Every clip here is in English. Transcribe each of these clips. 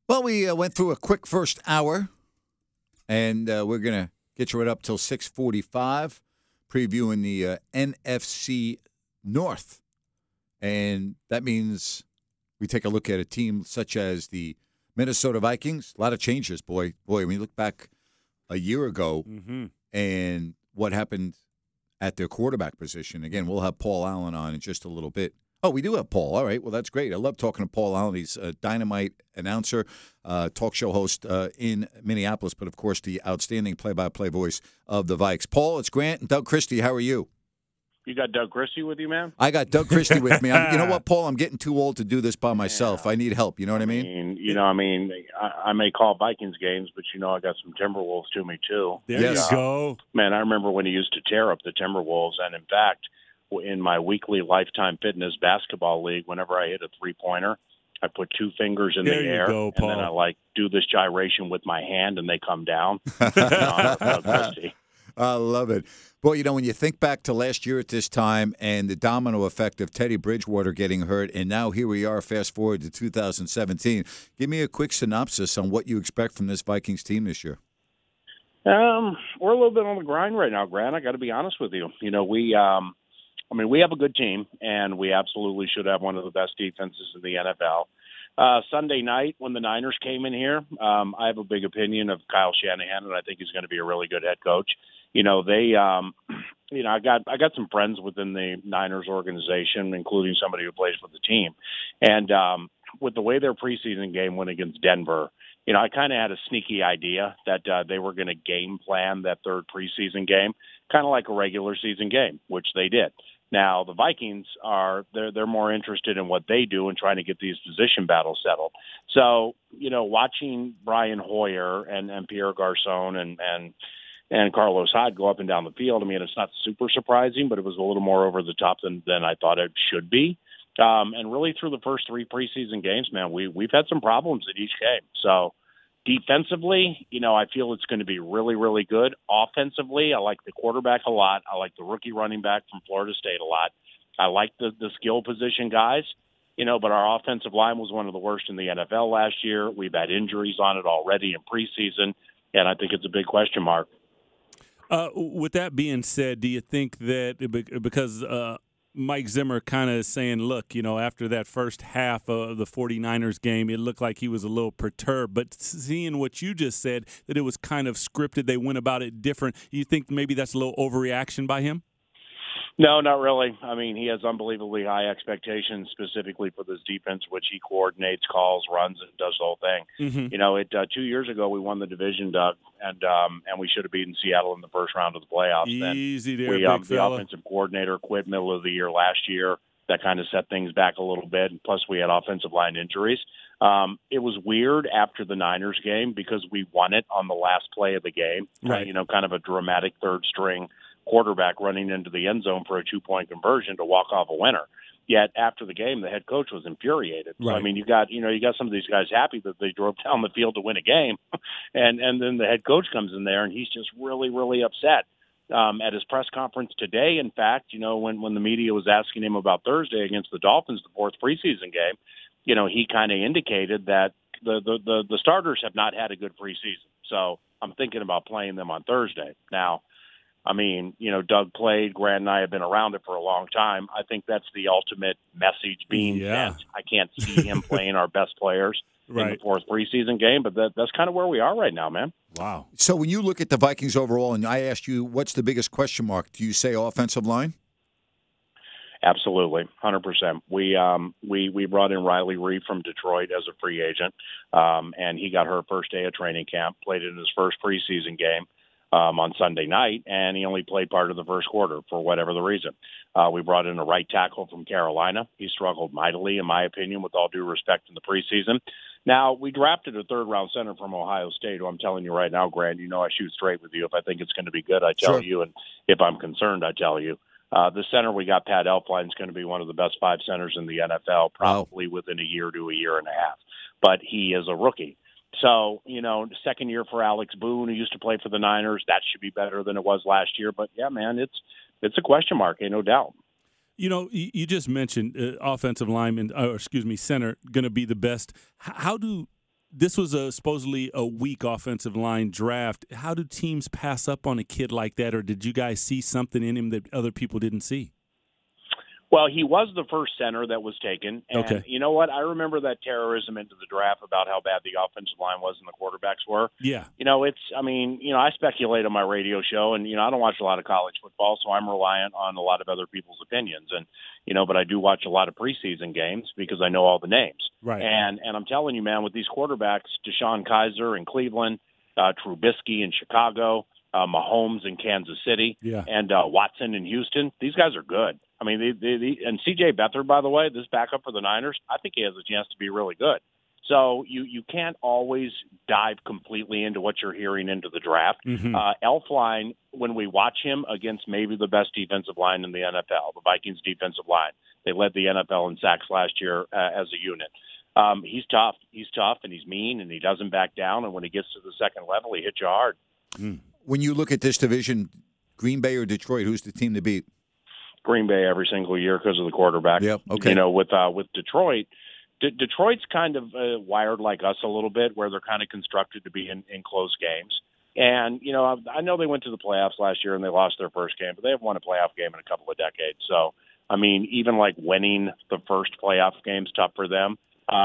Well, we went through a quick first hour, and we're going to get you right up till 6:45, previewing the NFC North. And that means we take a look at a team such as the Minnesota Vikings. A lot of changes, boy. When you look back a year ago and what happened at their quarterback position. Again, we'll have Paul Allen on in just a little bit. Oh, we do have Paul. All right. Well, that's great. I love talking to Paul Allen. He's a dynamite announcer, talk show host in Minneapolis, but, of course, the outstanding play-by-play voice of the Vikes. Paul, it's Grant and Doug Christie. How are you? You got Doug Christie with you, man? I got Doug Christie with me. You know what, Paul? I'm getting too old to do this by myself. I need help. You know what I mean? I may call Vikings games, but, I got some Timberwolves to me, too. There you go. Man, I remember when he used to tear up the Timberwolves. And, in fact, in my weekly Lifetime Fitness basketball league, whenever I hit a three-pointer, I put two fingers in the air, go, Paul. and then I, do this gyration with my hand, and they come down. Doug Christie. I love it. Well, when you think back to last year at this time and the domino effect of Teddy Bridgewater getting hurt, and now here we are, fast forward to 2017, give me a quick synopsis on what you expect from this Vikings team this year. We're a little bit on the grind right now, Grant. I got to be honest with you. We have a good team, and we absolutely should have one of the best defenses in the NFL. Sunday night when the Niners came in here, I have a big opinion of Kyle Shanahan, and I think he's going to be a really good head coach. I got some friends within the Niners organization, including somebody who plays for the team. And with the way their preseason game went against Denver, I kind of had a sneaky idea that they were going to game plan that third preseason game, kind of like a regular season game, which they did. Now, the Vikings they're more interested in what they do and trying to get these position battles settled. So, watching Brian Hoyer and Pierre Garçon and Carlos Hyde go up and down the field, it's not super surprising, but it was a little more over the top than I thought it should be. And really through the first three preseason games, man, we've had some problems in each game. So defensively, I feel it's going to be really, really good. Offensively, I like the quarterback a lot. I like the rookie running back from Florida State a lot. I like the skill position guys, but our offensive line was one of the worst in the NFL last year. We've had injuries on it already in preseason, and I think it's a big question mark. With that being said, do you think that because Mike Zimmer kind of saying, look, after that first half of the 49ers game, it looked like he was a little perturbed. But seeing what you just said, that it was kind of scripted, they went about it different, you think maybe that's a little overreaction by him? No, not really. He has unbelievably high expectations specifically for this defense, which he coordinates, calls, runs, and does the whole thing. Mm-hmm. 2 years ago, we won the division, Doug, and we should have beaten Seattle in the first round of the playoffs. Easy there, big fella. The offensive coordinator quit middle of the year last year. That kind of set things back a little bit. And plus, we had offensive line injuries. It was weird after the Niners game because we won it on the last play of the game. Right. Kind of a dramatic third-string quarterback running into the end zone for a 2-point conversion to walk off a winner. Yet after the game, the head coach was infuriated. Right. So, you got some of these guys happy that they drove down the field to win a game, and then the head coach comes in there and he's just really, really upset. At his press conference today, in fact, when the media was asking him about Thursday against the Dolphins, the fourth preseason game, he kind of indicated that the starters have not had a good preseason. So I'm thinking about playing them on Thursday. Now, Doug played, Grant and I have been around it for a long time. I think that's the ultimate message being sent. I can't see him playing our best players in the fourth preseason game, but that's kind of where we are right now, man. Wow. So when you look at the Vikings overall, and I asked you, what's the biggest question mark? Do you say offensive line? Absolutely, 100%. We brought in Riley Reed from Detroit as a free agent, and he got hurt first day of training camp, played in his first preseason game on Sunday night, and he only played part of the first quarter for whatever the reason. We brought in a right tackle from Carolina. He struggled mightily, in my opinion, with all due respect in the preseason. Now, we drafted a third-round center from Ohio State, who I'm telling you right now, Grant, I shoot straight with you. If I think it's going to be good, I tell you, and if I'm concerned, I tell you. The center we got, Pat Elflein, is going to be one of the best 5 centers in the NFL, probably within a year to a year and a half. But he is a rookie. So, second year for Alex Boone, who used to play for the Niners. That should be better than it was last year. But, yeah, man, it's a question mark, no doubt. You just mentioned offensive lineman, center, going to be the best. How do This was supposedly a weak offensive line draft. How do teams pass up on a kid like that, or did you guys see something in him that other people didn't see? Well, he was the first center that was taken. And Okay. you know what? I remember that terrorism into the draft about how bad the offensive line was and the quarterbacks were. Yeah. I speculate on my radio show, and, I don't watch a lot of college football, so I'm reliant on a lot of other people's opinions. And, but I do watch a lot of preseason games because I know all the names. Right. And I'm telling you, man, with these quarterbacks, DeShone Kizer in Cleveland, Trubisky in Chicago, Mahomes in Kansas City, Yeah. and Watson in Houston, these guys are good. I mean, and C.J. Beathard, by the way, this backup for the Niners, I think he has a chance to be really good. So you can't always dive completely into what you're hearing into the draft. Mm-hmm. Elflein, when we watch him against maybe the best defensive line in the NFL, the Vikings defensive line, they led the NFL in sacks last year as a unit. He's tough. He's tough, and he's mean, and he doesn't back down. And when he gets to the second level, he hits you hard. Mm. When you look at this division, Green Bay or Detroit, who's the team to beat? Green Bay every single year because of the quarterback. Yep. Okay. With Detroit, Detroit's kind of wired like us a little bit, where they're kind of constructed to be in close games. And I know they went to the playoffs last year and they lost their first game, but they haven't won a playoff game in a couple of decades. So, I mean, even like winning the first playoff game's tough for them.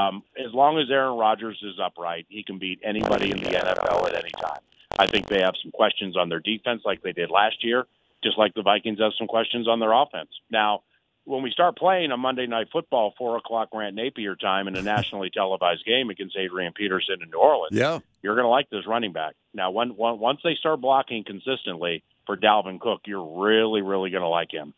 As long as Aaron Rodgers is upright, he can beat anybody in the NFL at any time. I think they have some questions on their defense like they did last year, just like the Vikings have some questions on their offense. Now, when we start playing on Monday Night Football, 4 o'clock Grant Napier time in a nationally televised game against Adrian Peterson in New Orleans, you're going to like this running back. Now, once they start blocking consistently for Dalvin Cook, you're really, really going to like him.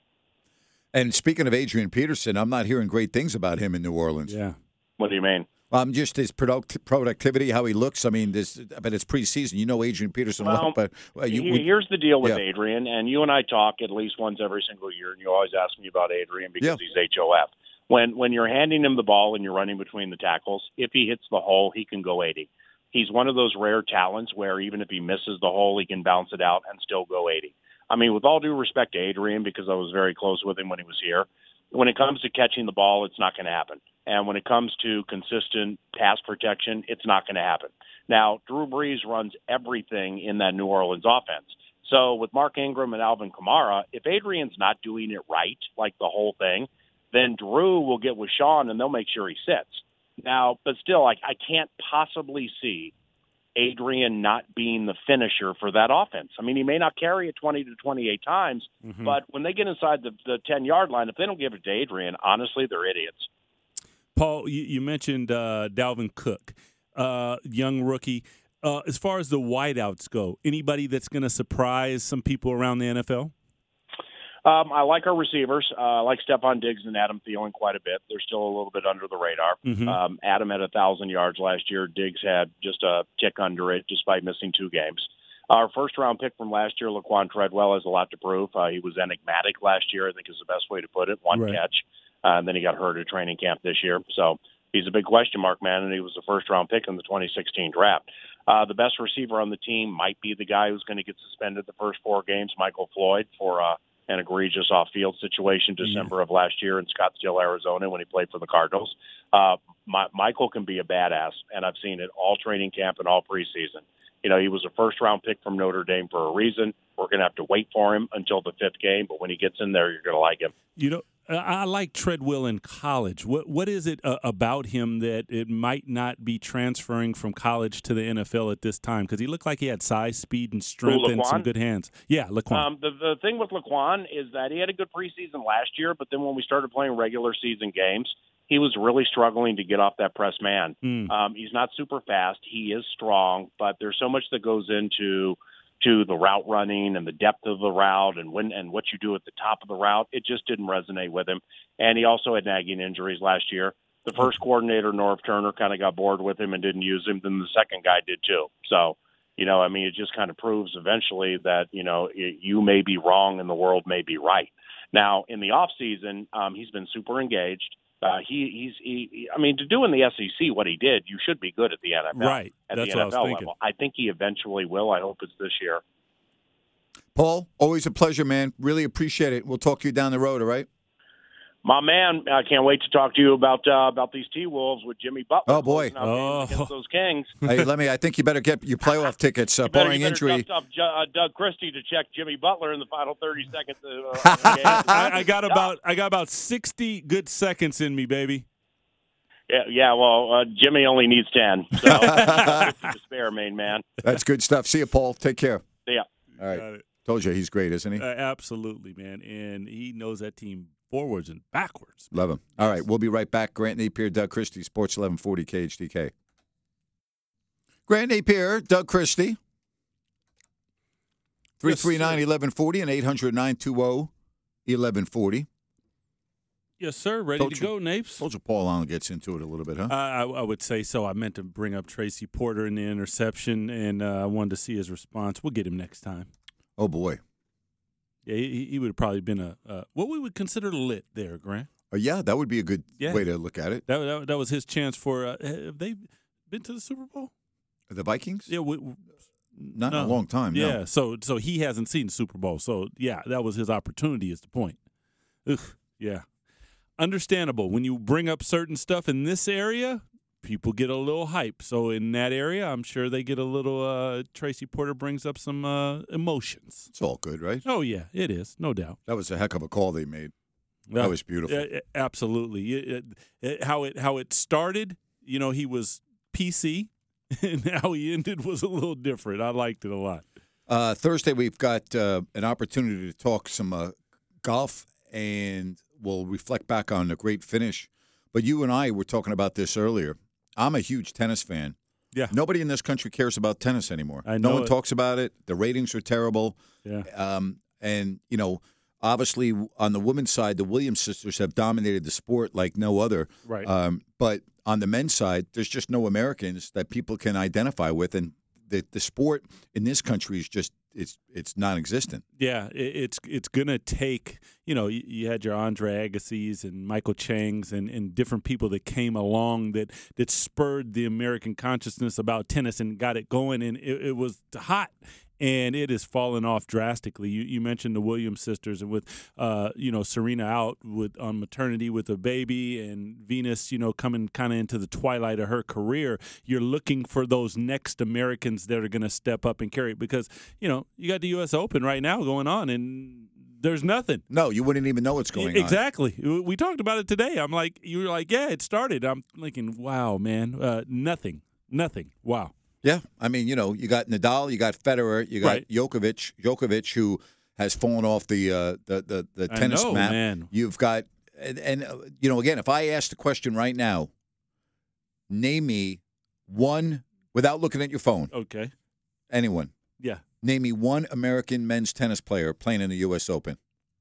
And speaking of Adrian Peterson, I'm not hearing great things about him in New Orleans. Yeah. What do you mean? Just his productivity, how he looks. I mean, but it's preseason. You know Adrian Peterson well, but here's the deal with Adrian, and you and I talk at least once every single year, and you always ask me about Adrian because he's HOF. When you're handing him the ball and you're running between the tackles, if he hits the hole, he can go 80. He's one of those rare talents where even if he misses the hole, he can bounce it out and still go 80. I mean, with all due respect to Adrian, because I was very close with him when he was here, when it comes to catching the ball, it's not going to happen. And when it comes to consistent pass protection, it's not going to happen. Now, Drew Brees runs everything in that New Orleans offense. So with Mark Ingram and Alvin Kamara, if Adrian's not doing it right, like the whole thing, then Drew will get with Sean and they'll make sure he sits. Now, but still, I can't possibly see Adrian not being the finisher for that offense. I mean, he may not carry it 20 to 28 times, but when they get inside the 10-yard line, if they don't give it to Adrian, honestly, they're idiots. Paul, you mentioned Dalvin Cook, young rookie. As far as the wideouts go, anybody that's going to surprise some people around the NFL? I like our receivers. I like Stephon Diggs and Adam Thielen quite a bit. They're still a little bit under the radar. Mm-hmm. Adam had 1,000 yards last year. Diggs had just a tick under it despite missing 2 games. Our first-round pick from last year, Laquan Treadwell, has a lot to prove. He was enigmatic last year, I think is the best way to put it. One catch. And then he got hurt at training camp this year. So he's a big question mark, man, and he was the first-round pick in the 2016 draft. The best receiver on the team might be the guy who's going to get suspended the first 4 games, Michael Floyd, for an egregious off-field situation December of last year in Scottsdale, Arizona, when he played for the Cardinals. Michael can be a badass, and I've seen it all training camp and all preseason. He was a first-round pick from Notre Dame for a reason. We're going to have to wait for him until the 5th game, but when he gets in there, you're going to like him. I like Treadwell in college. What is it about him that it might not be transferring from college to the NFL at this time? Because he looked like he had size, speed, and strength and some good hands. Yeah, Laquan. The thing with Laquan is that he had a good preseason last year, but then when we started playing regular season games, he was really struggling to get off that press man. He's not super fast. He is strong, but there's so much that goes into the route running and the depth of the route and what you do at the top of the route. It just didn't resonate with him. And he also had nagging injuries last year. The first coordinator, Norv Turner, kind of got bored with him and didn't use him. Then the second guy did too. So, it just kind of proves eventually that, you may be wrong and the world may be right. Now, in the off season, he's been super engaged. To do in the SEC what he did, you should be good at the NFL. Right. At That's the what I was NFL thinking. level. I think he eventually will. I hope it's this year. Paul, always a pleasure, man. Really appreciate it. We'll talk to you down the road, all right? My man, I can't wait to talk to you about these T-Wolves with Jimmy Butler. Oh, boy. closing out games against those Kings. Hey, I think you better get your playoff tickets, barring injury. Dust off Doug Christie to check Jimmy Butler in the final 30 seconds of the game. I got about 60 good seconds in me, baby. Yeah. Well, Jimmy only needs 10. So to spare, main man. That's good stuff. See you, Paul. Take care. See ya. All right. Told you he's great, isn't he? Absolutely, man. And he knows that team forwards and backwards. Love him. All right. We'll be right back. Grant Napier, Doug Christie, Sports 1140 KHTK. Grant Napier, Doug Christie. 339-1140 and 800-920-1140. Yes, sir. Ready to go, Napes? Told you Paul Allen gets into it a little bit, huh? I would say so. I meant to bring up Tracy Porter in the interception, and I wanted to see his response. We'll get him next time. Oh, boy. Yeah, he would have probably been what we would consider lit there, Grant. Yeah, that would be a good way to look at it. That was his chance for have they been to the Super Bowl? The Vikings? Yeah, not in a long time. Yeah, no. so he hasn't seen the Super Bowl. So yeah, that was his opportunity. Is the point? Ugh, yeah, understandable. When you bring up certain stuff in this area, people get a little hype. So in that area, I'm sure they get a little. Tracy Porter brings up some emotions. It's all good, right? Oh yeah, it is, no doubt. That was a heck of a call they made. That was beautiful. Absolutely. How it started, he was PC, and how he ended was a little different. I liked it a lot. Thursday, we've got an opportunity to talk some golf, and we'll reflect back on a great finish. But you and I were talking about this earlier. I'm a huge tennis fan. Yeah. Nobody in this country cares about tennis anymore. I know no one talks about it. The ratings are terrible. Yeah. And, obviously on the women's side, the Williams sisters have dominated the sport like no other. Right. But on the men's side, there's just no Americans that people can identify with. And the sport in this country is just it's non-existent. Yeah, it's going to take, you had your Andre Agassi's and Michael Chang's and different people that came along that spurred the American consciousness about tennis and got it going, and it was hot. And it has fallen off drastically. You mentioned the Williams sisters, and with Serena out on maternity with a baby, and Venus, coming kind of into the twilight of her career. You're looking for those next Americans that are going to step up and carry it, because you got the U.S. Open right now going on, and there's nothing. No, you wouldn't even know what's going on. Exactly. We talked about it today. I'm like, you were like, yeah, it started. I'm thinking, wow, man, nothing. Wow. Yeah, I mean, you got Nadal, you got Federer, you got Right. Djokovic, who has fallen off the tennis map. Man. You've got, and again, if I ask the question right now, name me one, without looking at your phone, Okay. anyone, Yeah. name me one American men's tennis player playing in the U.S. Open.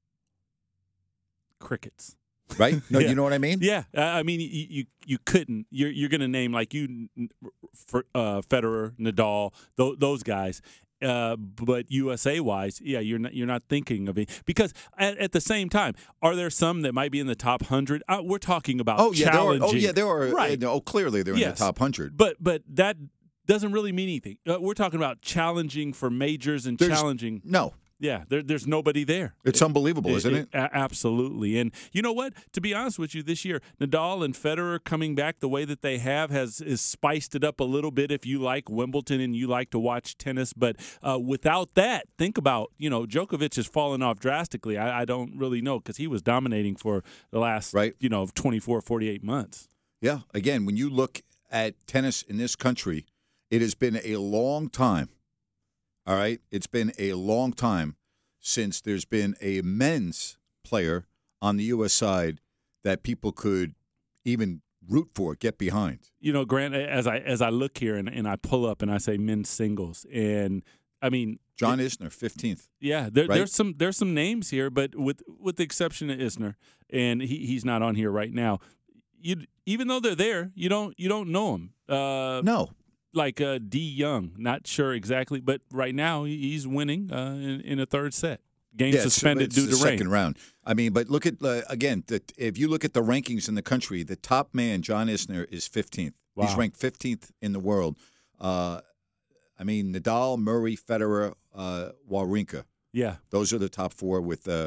Crickets. Right? No, Yeah. You know what I mean? Yeah, I mean, you couldn't. You're going to name like Federer, Nadal, those guys. But USA wise, yeah, you're not thinking of it, because at the same time, are there some that might be in the top 100? We're talking about challenging. There are. Right. Clearly they're in the top 100. But that doesn't really mean anything. We're talking about challenging for majors and challenging. No. Yeah, there's nobody there. It's unbelievable, isn't it? Absolutely. And you know what? To be honest with you, this year, Nadal and Federer coming back the way that they have has spiced it up a little bit if you like Wimbledon and you like to watch tennis. But without that, think about, Djokovic has fallen off drastically. I don't really know, because he was dominating for the last, 24, 48 months. Yeah. Again, when you look at tennis in this country, it has been a long time. All right? It's been a long time since there's been a men's player on the U.S. side that people could even root for, get behind. Grant, as I look here and I pull up and I say men's singles, and I mean John Isner, 15th. Yeah, right? there's some names here, but with the exception of Isner, and he's not on here right now. Even though they're there, you don't know them. No. Like D. Young, not sure exactly, but right now he's winning in a third set. Game suspended due to rain. Second round. I mean, but look at again. If you look at the rankings in the country, the top man, John Isner, is 15th. Wow. He's ranked 15th in the world. I mean, Nadal, Murray, Federer, Wawrinka. Yeah, those are the top four with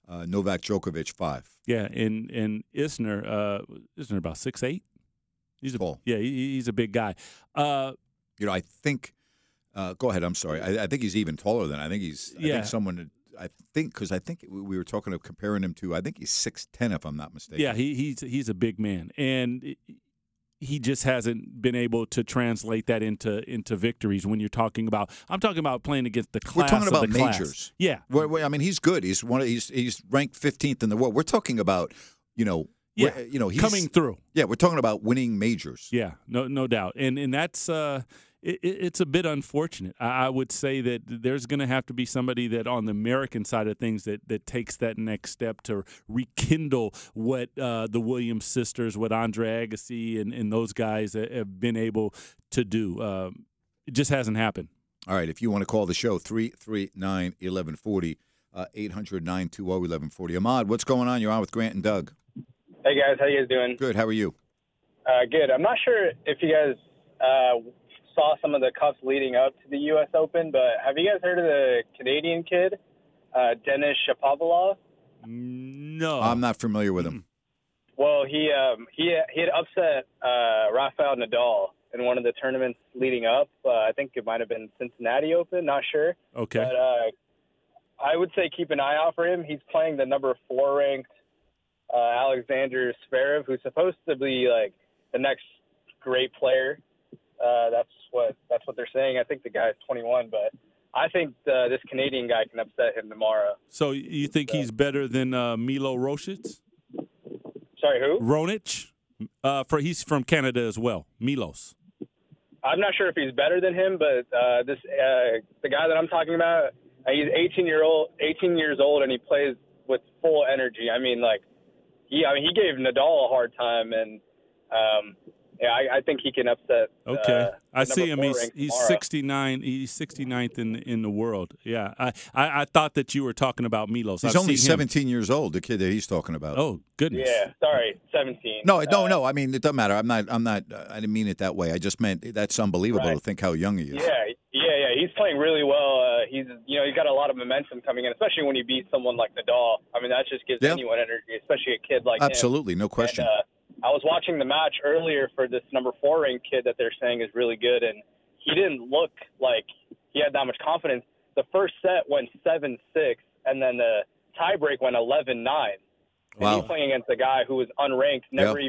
Novak Djokovic 5. Yeah, and Isner about 6'8". He's tall. He's a big guy. I think. Go ahead. I'm sorry. I think he's even taller than. I think he's. I think because I think we were talking of comparing him to. I think he's 6'10", if I'm not mistaken. Yeah, he's a big man, and he just hasn't been able to translate that into victories. When you're talking about, I'm talking about playing against the class. We're talking about of the majors. Class. Yeah, I mean, he's good. He's he's ranked 15th in the world. We're talking about he's coming through. Yeah, we're talking about winning majors. Yeah, no doubt, and that's. It's a bit unfortunate. I would say that there's going to have to be somebody that on the American side of things that takes that next step to rekindle what the Williams sisters, what Andre Agassi and those guys have been able to do. It just hasn't happened. All right, if you want to call the show, 339-1140, 800-920-1140. Ahmad, what's going on? You're on with Grant and Doug. Hey, guys. How you guys doing? Good. How are you? Good. I'm not sure if you guys saw some of the cups leading up to the U.S. Open, but have you guys heard of the Canadian kid, Denis Shapovalov? No. I'm not familiar with him. Well, he had upset Rafael Nadal in one of the tournaments leading up. I think it might have been Cincinnati Open, not sure. Okay. But I would say keep an eye out for him. He's playing the number 4 ranked Alexander Zverev, who's supposed to be like the next great player. That's what they're saying. I think the guy's 21, but I think this Canadian guy can upset him tomorrow. So you think he's better than Milo Raonic? Sorry, who? Raonic? He's from Canada as well. Milos. I'm not sure if he's better than him, but the guy that I'm talking about, he's 18 years old, and he plays with full energy. I mean, he gave Nadal a hard time, and I think he can upset. Okay, I see him. He's tomorrow. 69. He's 69th in the world. Yeah, I thought that you were talking about Milos. He's only 17 years old. The kid that he's talking about. Oh goodness. Yeah, sorry, 17. No. I mean, it doesn't matter. I'm not. I didn't mean it that way. I just meant that's unbelievable to think how young he is. Yeah. He's playing really well. He's got a lot of momentum coming in, especially when you beat someone like Nadal. I mean, that just gives anyone energy, especially a kid like him. Absolutely, no question. And, I was watching the match earlier for this number 4 ranked kid that they're saying is really good, and he didn't look like he had that much confidence. The first set went 7-6, and then the tiebreak went 11-9. Wow. And he's playing against a guy who was unranked,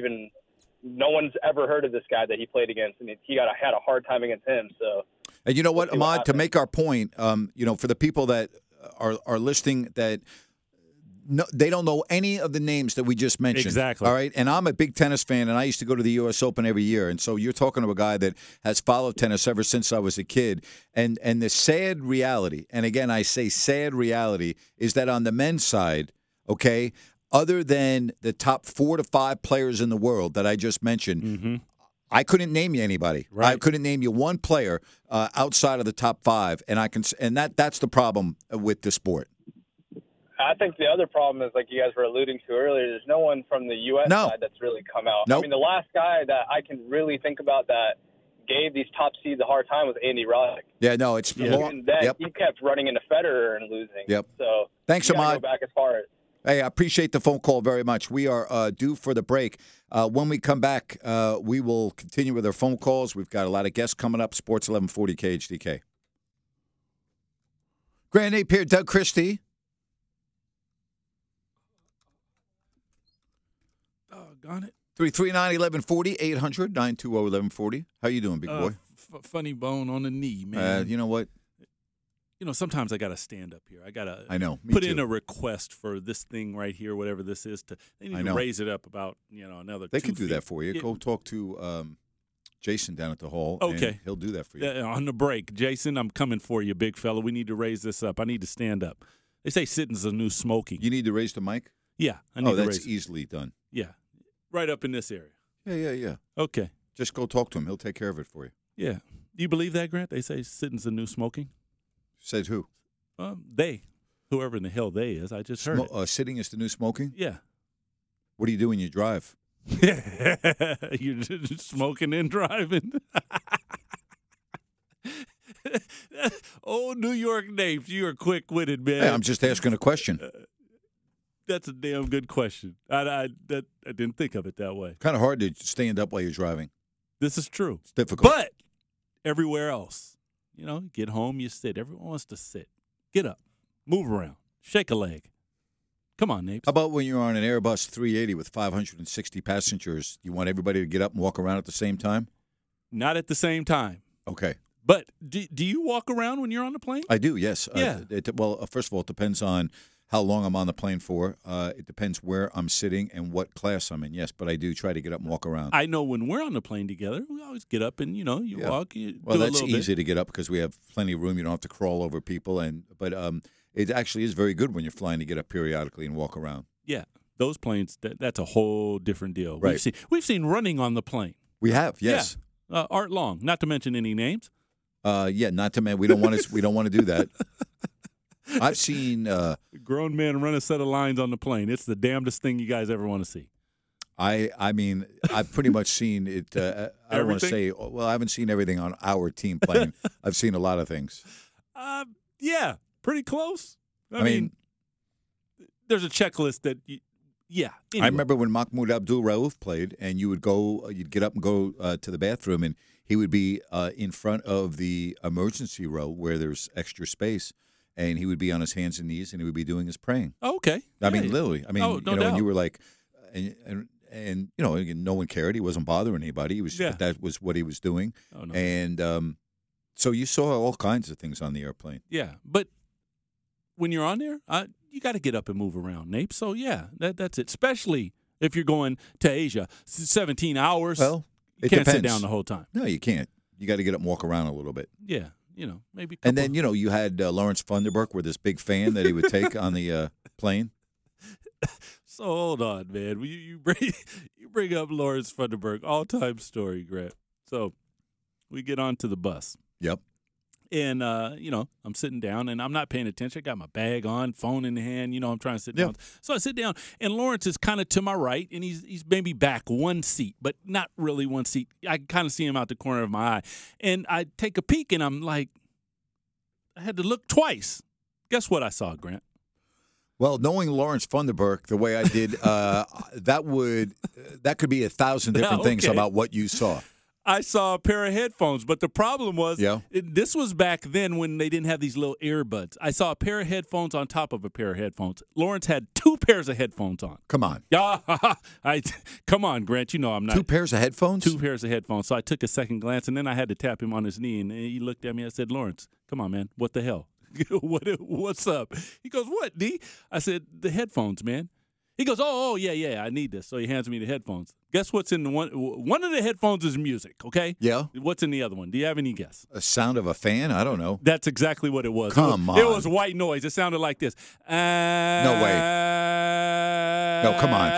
no one's ever heard of this guy that he played against, and he had a hard time against him. So, and you know what, Ahmad, to make our point, for the people that are listening that no, they don't know any of the names that we just mentioned. Exactly. All right. And I'm a big tennis fan, and I used to go to the U.S. Open every year. And so you're talking to a guy that has followed tennis ever since I was a kid. And the sad reality, and again, I say sad reality, is that on the men's side, okay, other than the top 4 to 5 players in the world that I just mentioned, I couldn't name you anybody. Right. I couldn't name you one player outside of the top 5, and that's the problem with the sport. I think the other problem is, like you guys were alluding to earlier, there's no one from the U.S. side that's really come out. Nope. I mean, the last guy that I can really think about that gave these top seeds a hard time was Andy Roddick. Yeah, no, it's Even then, he kept running into Federer and losing. Yep. So thanks, Ahmad. Go back as far as. Hey, I appreciate the phone call very much. We are due for the break. When we come back, we will continue with our phone calls. We've got a lot of guests coming up. Sports 1140 KHDK. Grand Napier, Doug Christie. On it. 339-1140, 800-920-1140. How you doing, big boy? Funny bone on the knee, man. You know what? Sometimes I got to stand up here. I know. Put in a request for this thing right here, whatever this is. They need to raise it up about another. They 2 can do feet. that for you. Go talk to Jason down at the hall. Okay, and he'll do that for you. On the break, Jason, I'm coming for you, big fella. We need to raise this up. I need to stand up. They say sitting's the new smoking. You need to raise the mic. Yeah, I need to raise. That's easily done. Yeah, right up in this area. Yeah. Okay. Just go talk to him. He'll take care of it for you. Yeah. Do you believe that, Grant? They say sitting's the new smoking. Said who? Whoever in the hell they is. I just heard it. Sitting is the new smoking? Yeah. What do you do when you drive? You're just smoking and driving. Old New York names. You are quick-witted, man. Hey, I'm just asking a question. That's a damn good question. I didn't think of it that way. Kind of hard to stand up while you're driving. This is true. It's difficult. But everywhere else, get home, you sit. Everyone wants to sit. Get up, move around, shake a leg. Come on, Napes. How about when you're on an Airbus 380 with 560 passengers? You want everybody to get up and walk around at the same time? Not at the same time. Okay. But do you walk around when you're on the plane? I do, yes. Yeah. First of all, it depends on how long I'm on the plane for. It depends where I'm sitting and what class I'm in, yes. But I do try to get up and walk around. I know when we're on the plane together, we always get up and, walk. Well, that's easy to get up because we have plenty of room. You don't have to crawl over people. But it actually is very good when you're flying to get up periodically and walk around. Yeah. Those planes, that's a whole different deal. Right. We've seen running on the plane. We have, yes. Yeah. Art Long, not to mention any names. Not to mention. We don't want to do that. I've seen grown men run a set of lines on the plane. It's the damnedest thing you guys ever want to see. I mean, I've pretty much seen it. I don't want to say. Well, I haven't seen everything on our team plane. I've seen a lot of things. Yeah, pretty close. I mean, there's a checklist that. Anyway. I remember when Mahmoud Abdul Rauf played, and you'd get up and go to the bathroom, and he would be in front of the emergency row where there's extra space. And he would be on his hands and knees, and he would be doing his praying. Oh, okay. I mean, literally. I mean, no doubt. and you were like, and again, no one cared. He wasn't bothering anybody. He was that was what he was doing. Oh, no. And so you saw all kinds of things on the airplane. Yeah, but when you're on there, you got to get up and move around, Nape. So yeah, that's it. Especially if you're going to Asia, 17 hours. Well, you can't sit down the whole time. No, you can't. You got to get up and walk around a little bit. Yeah. Maybe. And then, you had Lawrence Funderburk with this big fan that he would take on the plane. So hold on, man. You bring up Lawrence Funderburk, all-time story, Grant. So we get onto the bus. Yep. And, I'm sitting down, and I'm not paying attention. I got my bag on, phone in the hand. I'm trying to sit down. So I sit down, and Lawrence is kind of to my right, and he's maybe back one seat, but not really one seat. I kind of see him out the corner of my eye. And I take a peek, and I'm like, I had to look twice. Guess what I saw, Grant? Well, knowing Lawrence Funderburk the way I did, that could be 1,000 different things about what you saw. I saw a pair of headphones, but the problem was this was back then when they didn't have these little earbuds. I saw a pair of headphones on top of a pair of headphones. Lawrence had 2 pairs of headphones on. Come on. Yeah, come on, Grant. I'm not. 2 pairs of headphones? 2 pairs of headphones. So I took a second glance, and then I had to tap him on his knee, and he looked at me. I said, Lawrence, come on, man. What the hell? What's up? He goes, what, D? I said, the headphones, man. He goes, oh, yeah, I need this. So he hands me the headphones. Guess what's in the one of the headphones is music, okay? Yeah. What's in the other one? Do you have any guess? A sound of a fan? I don't know. That's exactly what it was. Come on. It was white noise. It sounded like this. No way. No, come on.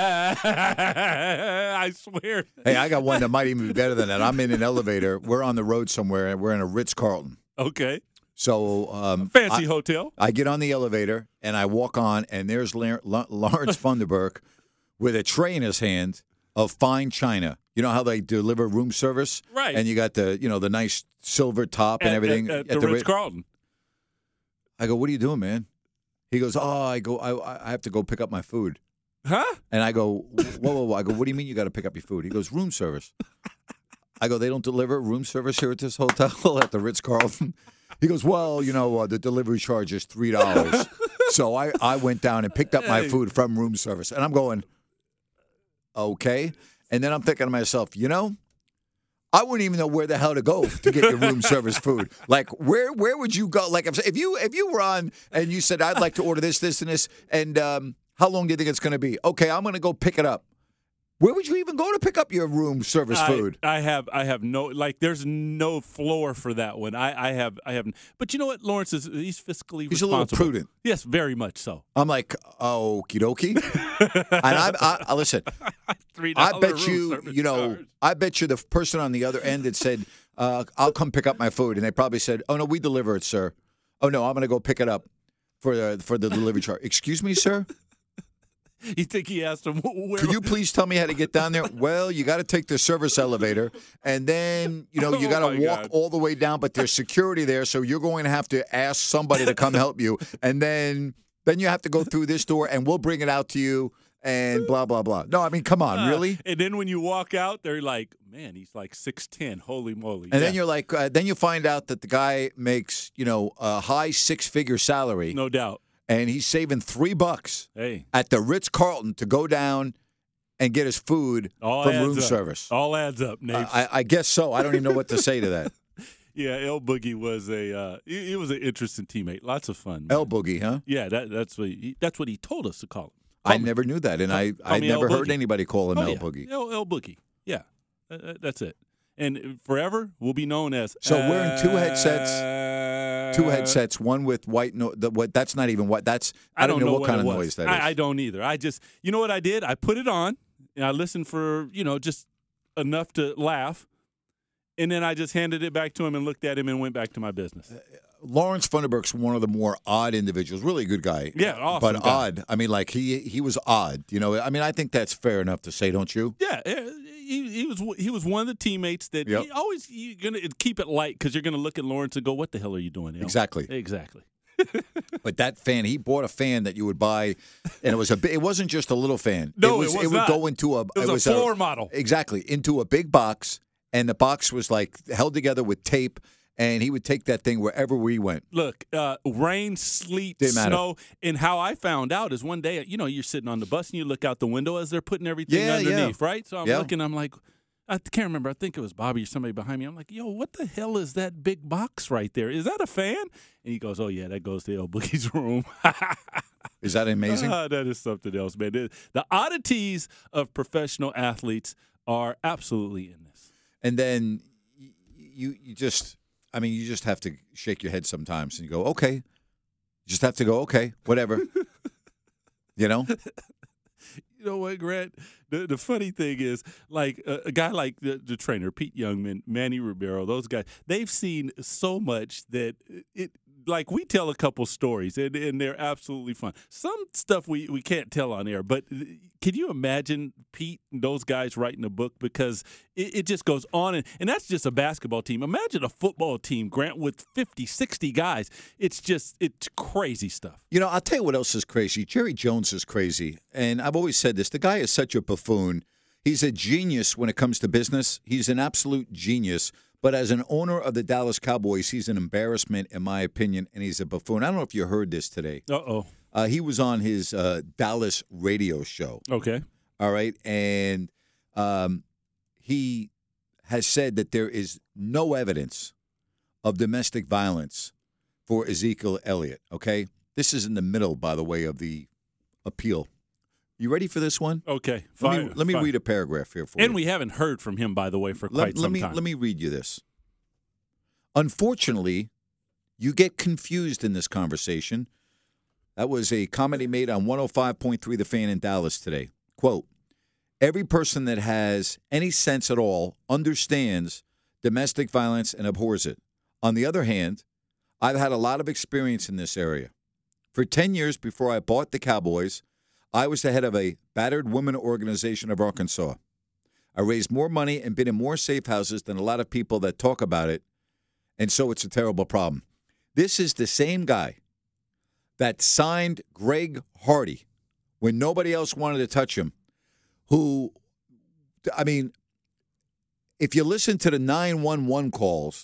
I swear. Hey, I got one that might even be better than that. I'm in an elevator. We're on the road somewhere, and we're in a Ritz-Carlton. Okay. So fancy hotel. I get on the elevator and I walk on, and there's Lawrence Funderburk with a tray in his hand of fine china. You know how they deliver room service, right? And you got the the nice silver top and everything at the Ritz-Carlton. I go, what are you doing, man? He goes, I have to go pick up my food. Huh? And I go, whoa. I go, what do you mean you got to pick up your food? He goes, room service. I go, they don't deliver room service here at this hotel at the Ritz-Carlton. He goes, well, the delivery charge is $3. So I went down and picked up my food from room service. And I'm going, okay. And then I'm thinking to myself, I wouldn't even know where the hell to go to get your room service food. Like, where would you go? Like, if you were on and you said, I'd like to order this, and this, and how long do you think it's going to be? Okay, I'm going to go pick it up. Where would you even go to pick up your room service food? I have no, there's no floor for that one. I have, but you know what? Lawrence he's fiscally responsible. He's a little prudent. Yes, very much so. I'm like, okie dokie. And I listen, I bet you, I bet you the person on the other end that said, I'll come pick up my food. And they probably said, oh, no, we deliver it, sir. Oh, no, I'm going to go pick it up for the delivery charge. Excuse me, sir? You think he asked him, where? Could you please tell me how to get down there? Well, you got to take the service elevator, and then, you got to walk all the way down, but there's security there, so you're going to have to ask somebody to come help you. And then Then you have to go through this door, and we'll bring it out to you, and blah, blah, blah. No, I mean, come on, really? And then when you walk out, they're like, man, he's like 6'10". Holy moly. And then you're like, then you find out that the guy makes, a high six-figure salary. No doubt. And he's saving $3 Hey. at the Ritz-Carlton to go down and get his food All from adds room up. service. All adds up, Nate. I guess so. I don't even know what to say to that. Yeah, El Boogie was he was an interesting teammate. Lots of fun. Man. El Boogie, huh? Yeah, that's what he told us to call him. I never knew that, and I me never El heard Boogie. anybody call him El yeah. Boogie. El Boogie. Yeah, that's it. And forever will be known as. So wearing two headsets, one with white. That's not even what. That's I don't know what kind of noise that is. I don't either. I just, you know what I did? I put it on and I listened for just enough to laugh, and then I just handed it back to him and looked at him and went back to my business. Lawrence Funderburk's one of the more odd individuals. Really good guy. Yeah, awesome. But guy. odd. I mean, like he was odd. I mean, I think that's fair enough to say, don't you? Yeah, he was one of the teammates that Yep. you're gonna keep it light because you're gonna look at Lawrence and go, "What the hell are you doing?" Exactly. Exactly. But that fan, he bought a fan that you would buy, and it wasn't just a little fan. No, it would would go into a. It was a floor model. Exactly, into a big box, and the box was like held together with tape. And he would take that thing wherever we went. Look, rain, sleet, Didn't matter. snow. And how I found out is one day, you're sitting on the bus and you look out the window as they're putting everything underneath, right? So I'm looking, I'm like, I can't remember. I think it was Bobby or somebody behind me. I'm like, yo, what the hell is that big box right there? Is that a fan? And he goes, oh, yeah, that goes to El Boogie's room. Is that amazing? That is something else, man. The oddities of professional athletes are absolutely in this. And then you just have to shake your head sometimes and you go, okay. You just have to go, okay, whatever. You know what, Grant? The funny thing is, like a guy like the trainer, Pete Youngman, Manny Ribeiro, those guys, they've seen so much that like we tell a couple stories and they're absolutely fun. Some stuff we can't tell on air, but can you imagine Pete and those guys writing a book? Because it just goes on. And that's just a basketball team. Imagine a football team, Grant, with 50, 60 guys. It's crazy stuff. I'll tell you what else is crazy. Jerry Jones is crazy. And I've always said this. The guy is such a buffoon. He's a genius when it comes to business. He's an absolute genius. But as an owner of the Dallas Cowboys, he's an embarrassment, in my opinion, and he's a buffoon. I don't know if you heard this today. Uh-oh. He was on his Dallas radio show. Okay. All right. And he has said that there is no evidence of domestic violence for Ezekiel Elliott. Okay. This is in the middle, by the way, of the appeal. You ready for this one? Okay. Let me read a paragraph here for you. And we haven't heard from him, by the way, for quite some time. Let me read you this. Unfortunately, you get confused in this conversation. That was a comment he made on 105.3 The Fan in Dallas today. Quote, every person that has any sense at all understands domestic violence and abhors it. On the other hand, I've had a lot of experience in this area. For 10 years before I bought the Cowboys, I was the head of a battered women organization of Arkansas. I raised more money and been in more safe houses than a lot of people that talk about it, and so it's a terrible problem. This is the same guy that signed Greg Hardy when nobody else wanted to touch him, who, I mean, if you listen to the 911 calls,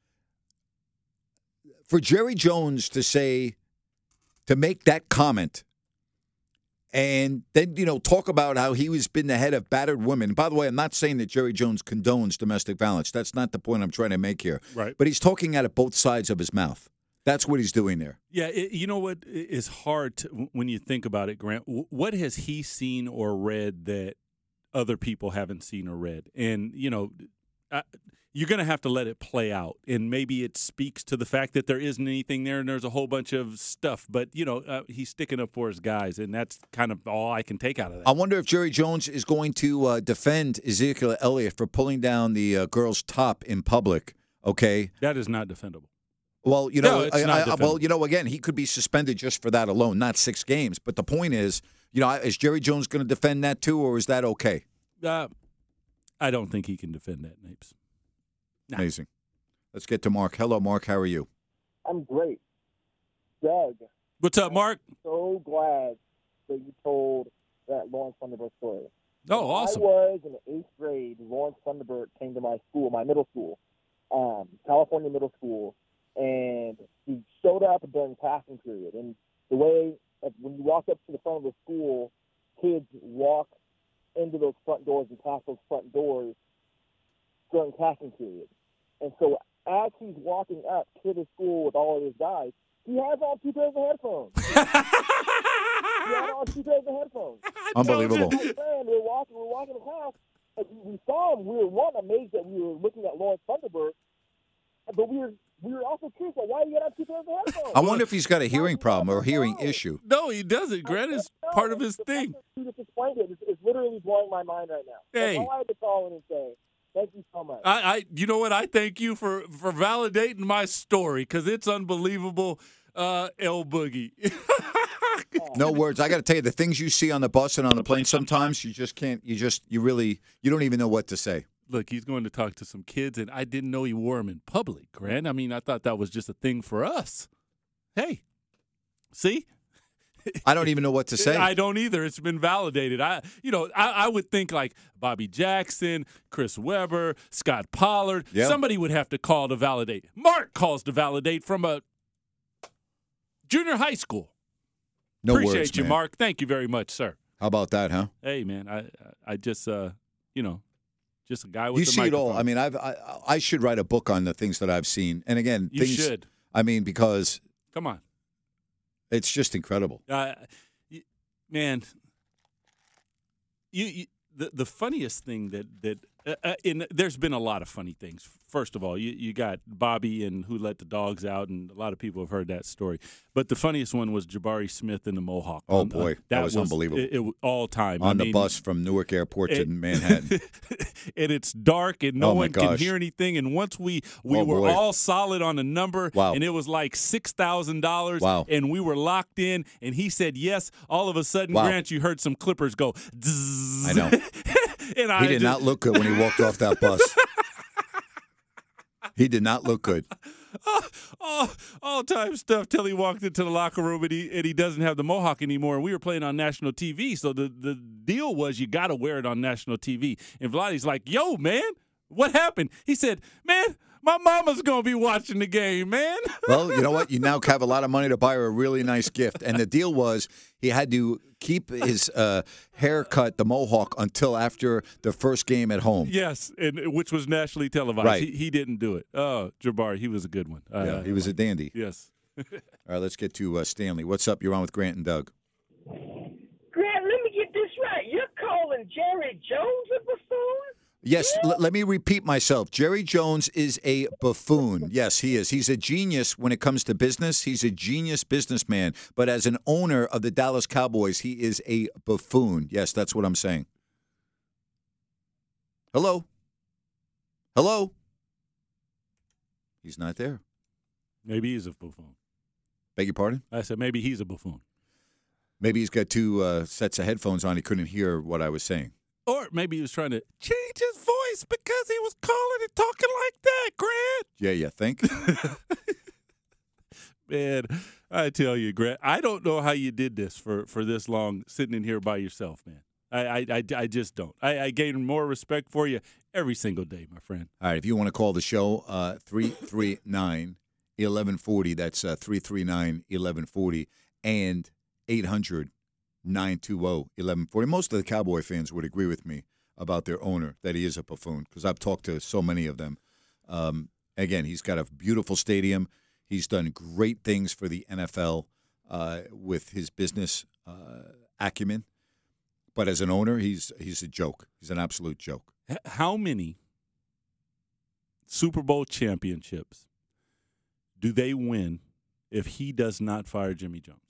for Jerry Jones to make that comment, and then, talk about how he has been the head of battered women. By the way, I'm not saying that Jerry Jones condones domestic violence. That's not the point I'm trying to make here. Right. But he's talking out of both sides of his mouth. That's what he's doing there. Yeah, you know what is hard when you think about it, Grant? What has he seen or read that other people haven't seen or read? And, you're going to have to let it play out. And maybe it speaks to the fact that there isn't anything there and there's a whole bunch of stuff. But, he's sticking up for his guys, and that's kind of all I can take out of that. I wonder if Jerry Jones is going to defend Ezekiel Elliott for pulling down the girl's top in public, okay? That is not defendable. Well, it's not defendable. again, he could be suspended just for that alone, not 6 games. But the point is, is Jerry Jones going to defend that too, or is that okay? I don't think he can defend that, Napes. No. Amazing. Let's get to Mark. Hello, Mark. How are you? I'm great. Doug, What's up, Mark? So glad that you told that Lawrence Thunderbird story. Oh, awesome. I was in the 8th grade. Lawrence Thunderbird came to my school, my middle school, California middle school, and he showed up during passing period. And the way, when you walk up to the front of the school, kids walk into those front doors and pass those front doors during passing period. And so as he's walking up to the school with all of his guys, he has on 2 pairs of headphones. He had on 2 pairs of headphones. Unbelievable. My friend, we're walking across, and we saw him. We were amazed that we were looking at Lawrence Thunderbird, but we were also curious, like, why do you have on 2 pairs of headphones? I wonder if he's got a hearing problem or a hearing issue. No, he doesn't. Grant is part of his thing. You just explained it. It's literally blowing my mind right now. Hey. That's all I had to call in and say. Thank you so much. You know what? I thank you for validating my story because it's unbelievable. L Boogie. No words. I got to tell you, the things you see on the bus and on the plane, sometimes you just can't. You don't even know what to say. Look, he's going to talk to some kids, and I didn't know he wore them in public, Grant. I mean, I thought that was just a thing for us. Hey, see? I don't even know what to say. I don't either. It's been validated. I would think like Bobby Jackson, Chris Webber, Scott Pollard. Yep. Somebody would have to call to validate. Mark calls to validate from a junior high school. No Appreciate words, you, man. Mark. Thank you very much, sir. How about that, huh? Hey, man, I just just a guy with You the see it all. microphone. I mean, I should write a book on the things that I've seen. And again, You things. should. I mean, because Come on. it's just incredible. Man, the funniest thing that there's been a lot of funny things. First of all, you got Bobby and who let the dogs out, and a lot of people have heard that story. But the funniest one was Jabari Smith and the Mohawk. Oh, boy. That was unbelievable. It was all time. On the bus from Newark Airport to Manhattan. And it's dark, and no Oh, my one can gosh. hear anything. And once we Oh, were boy. all solid on a number, Wow. and it was like $6,000, Wow. and we were locked in, and he said yes. All of a sudden, Wow. Grant, you heard some clippers go. Zzz. I know. And He did not look good when he walked off that bus. He did not look good. all time stuff till he walked into the locker room and he doesn't have the Mohawk anymore. And we were playing on national TV, so the deal was you got to wear it on national TV. And Vladdy's like, "Yo, man, what happened?" He said, "Man, my mama's gonna be watching the game, man." Well, you know what? You now have a lot of money to buy her a really nice gift. And the deal was he had to keep his haircut, the Mohawk, until after the first game at home. Yes, and which was nationally televised. Right. He didn't do it. Oh, Jabari, he was a good one. Yeah, he was a dandy. Yes. All right, let's get to Stanley. What's up? You're on with Grant and Doug. Grant, let me get this right. You're calling Jerry Jones a buffoon? Yes, let me repeat myself. Jerry Jones is a buffoon. Yes, he is. He's a genius when it comes to business. He's a genius businessman. But as an owner of the Dallas Cowboys, he is a buffoon. Yes, that's what I'm saying. Hello? Hello? He's not there. Maybe he's a buffoon. Beg your pardon? I said maybe he's a buffoon. Maybe he's got 2 sets of headphones on. He couldn't hear what I was saying. Or maybe he was trying to change his voice because he was calling and talking like that, Grant. Yeah, you think? Man, I tell you, Grant, I don't know how you did this for this long, sitting in here by yourself, man. I just don't. I gain more respect for you every single day, my friend. All right, if you want to call the show, 339-1140. That's 339-1140 and 800-920-1140. Most of the Cowboy fans would agree with me about their owner, that he is a buffoon, because I've talked to so many of them. Again, he's got a beautiful stadium. He's done great things for the NFL with his business acumen. But as an owner, he's a joke. He's an absolute joke. How many Super Bowl championships do they win if he does not fire Jimmy Johnson?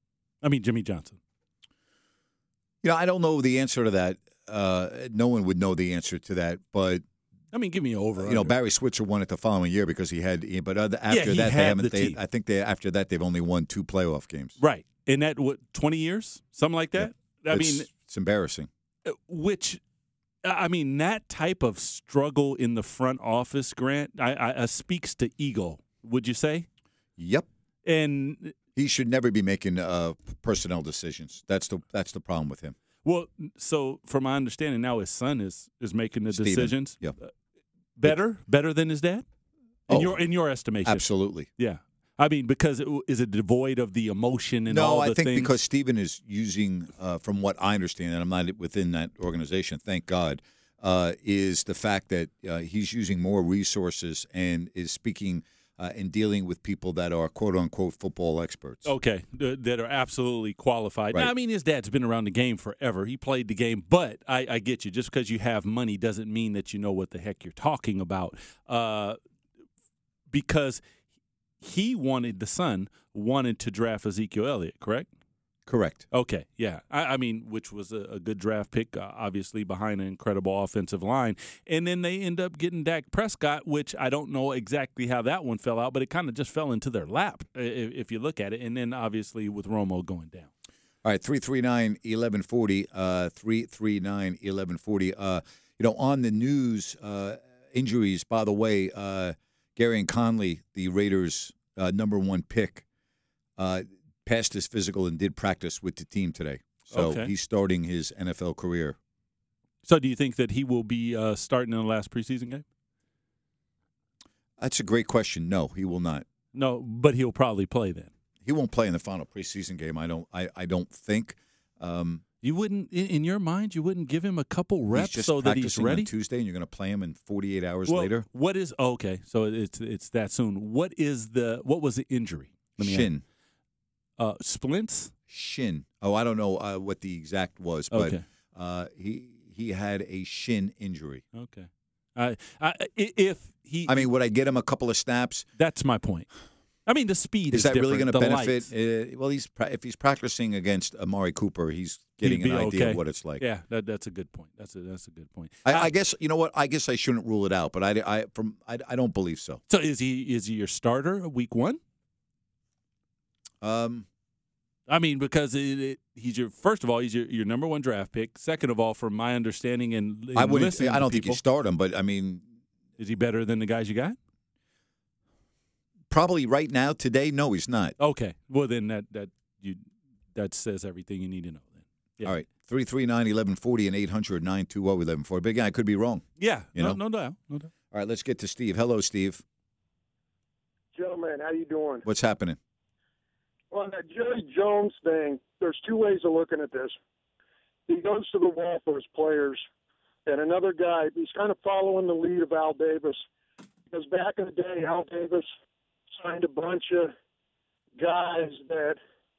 You know, I don't know the answer to that. No one would know the answer to that. But I mean, give me an over. you know, Barry Switzer won it the following year because he had. But after he that, had the team. I think after that they've only won 2 playoff games. Right. In that, 20 years? Something like that? Yeah. I mean, it's embarrassing. That type of struggle in the front office, Grant, speaks to ego, would you say? Yep. And He should never be making personnel decisions. That's the problem with him. Well, so from my understanding now, his son is making the Steven. decisions. Yep. Better than his dad. In your estimation, Absolutely. Yeah. I mean, because is it devoid of the emotion and all No, the I think things? because Steven is using, from what I understand, and I'm not within that organization, thank God, is the fact that he's using more resources and is speaking and dealing with people that are quote-unquote football experts. Okay, that are absolutely qualified. Right. Now, I mean, his dad's been around the game forever. He played the game, but I get you. Just because you have money doesn't mean that you know what the heck you're talking about. Because the son wanted to draft Ezekiel Elliott, correct? Correct. Okay, yeah. I mean, which was a good draft pick, obviously, behind an incredible offensive line. And then they end up getting Dak Prescott, which I don't know exactly how that one fell out, but it kind of just fell into their lap, if you look at it. And then, obviously, with Romo going down. All right, 339-1140, 339-1140. On the news, injuries, by the way, Gary and Conley, the Raiders' number one pick, passed his physical and did practice with the team today. So he's starting his NFL career. So do you think that he will be starting in the last preseason game? That's a great question. No, he will not. No, but he'll probably play then. He won't play in the final preseason game. I don't think. You wouldn't, in your mind, you wouldn't give him a couple reps so that he's ready? On Tuesday, and you're going to play him in 48 hours later? What is okay? So it's that soon. What was the injury? Shin. Splints? Shin. Oh, I don't know what the exact was, but he had a shin injury. Okay. Would I get him a couple of snaps? That's my point. I mean, the speed is that different. really going to benefit? Lights. If he's practicing against Amari Cooper, he's getting an idea of what it's like. Yeah, that's a good point. That's a good point. I guess you know what? I guess I shouldn't rule it out, but I don't believe so. So is he your starter week one? I mean, because he's first of all, he's your number one draft pick. Second of all, from my understanding and listening I don't to think you start him, but I mean, is he better than the guys you got? Probably right now, today, no, he's not. Okay. Well, then that says everything you need to know. Then. Yeah. All right. 339-1140 and 800-920-1140. But again, I could be wrong. Yeah. No doubt. All right, let's get to Steve. Hello, Steve. Gentlemen, how you doing? What's happening? Well, that Jerry Jones thing, there's two ways of looking at this. He goes to the wall for his players, and another guy, he's kind of following the lead of Al Davis. Because back in the day, Al Davis signed a bunch of guys that,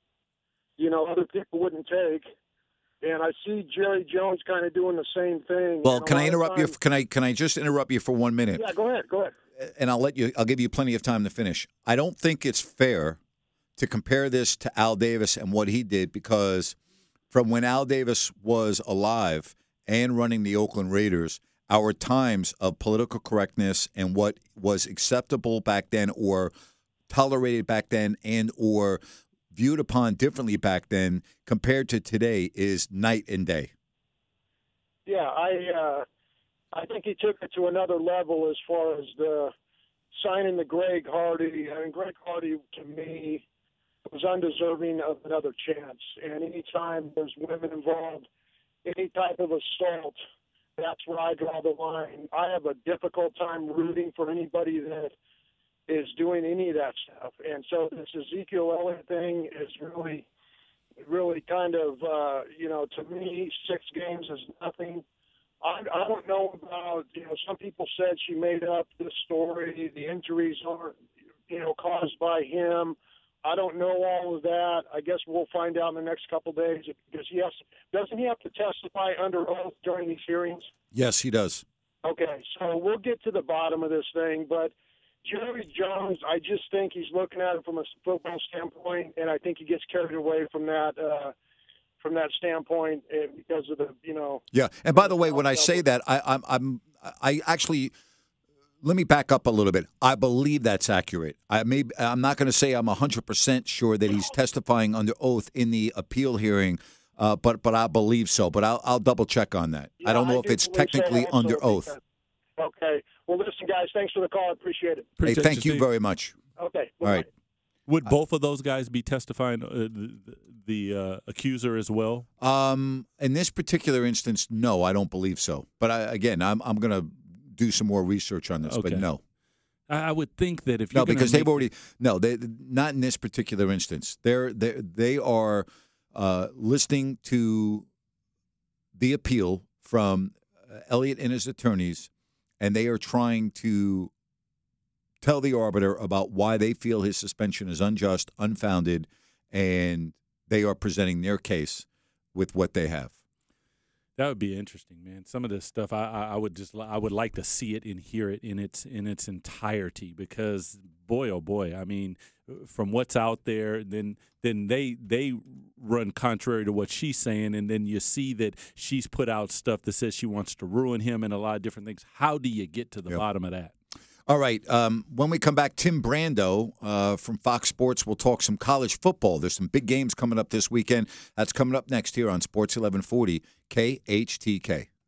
other people wouldn't take. And I see Jerry Jones kind of doing the same thing. Well, can I interrupt you? Can I just interrupt you for 1 minute? Yeah, go ahead. And I'll give you plenty of time to finish. I don't think it's fair to compare this to Al Davis and what he did, because from when Al Davis was alive and running the Oakland Raiders, our times of political correctness and what was acceptable back then or tolerated back then and or viewed upon differently back then compared to today is night and day. Yeah, I think he took it to another level as far as the signing the Greg Hardy. I mean, Greg Hardy, to me, was undeserving of another chance. And anytime there's women involved, any type of assault, that's where I draw the line. I have a difficult time rooting for anybody that is doing any of that stuff. And so this Ezekiel Elliott thing is really kind of, to me, 6 games is nothing. I don't know about, some people said she made up this story. The injuries aren't, caused by him. I don't know all of that. I guess we'll find out in the next couple of days because doesn't he have to testify under oath during these hearings? Yes, he does. Okay, so we'll get to the bottom of this thing. But Jerry Jones, I just think he's looking at it from a football standpoint, and I think he gets carried away from that standpoint because of the Yeah, and by the way, when I say that, I actually. Let me back up a little bit. I believe that's accurate. I'm not going to say I'm 100% sure that he's testifying under oath in the appeal hearing, but I believe so. But I'll double check on that. Yeah, I don't know if it's technically under oath. Okay. Well, listen, guys, thanks for the call. I appreciate it. Hey, thank you very much. Okay. All right. Would both of those guys be testifying, the accuser as well? In this particular instance, no, I don't believe so. But I'm going to do some more research on this. Okay. But no. I would think that if you're because they've already they not in this particular instance. They are listening to the appeal from Elliott and his attorneys, and they are trying to tell the arbiter about why they feel his suspension is unjust, unfounded, and they are presenting their case with what they have. That would be interesting, man. Some of this stuff, I would like to see it and hear it in its entirety, because boy, oh boy, I mean, from what's out there, then they run contrary to what she's saying, and then you see that she's put out stuff that says she wants to ruin him and a lot of different things. How do you get to the bottom of that? All right. When we come back, Tim Brando from Fox Sports will talk some college football. There's some big games coming up this weekend. That's coming up next here on Sports 1140 KHTK.